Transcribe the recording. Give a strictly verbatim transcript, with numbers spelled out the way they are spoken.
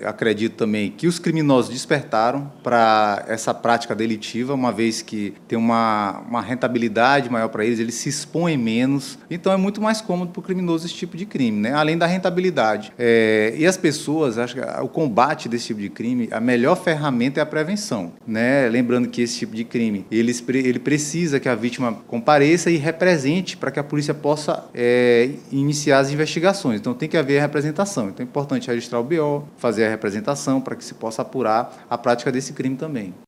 acredito também que os criminosos despertaram para essa prática delitiva, uma vez que tem uma, uma rentabilidade maior para eles, eles se expõem menos, então é muito mais cômodo para o criminoso esse tipo de crime, né? Além da rentabilidade. É, e as pessoas, acho que o combate desse tipo de crime, a melhor ferramenta é a prevenção, né? Lembrando que esse tipo de crime, ele, ele precisa que a vítima compareça e represente para que a polícia possa é, iniciar as investigações. Então tem que haver representação. Então é importante registrar o B O, fazer a representação para que se possa apurar a prática desse crime também.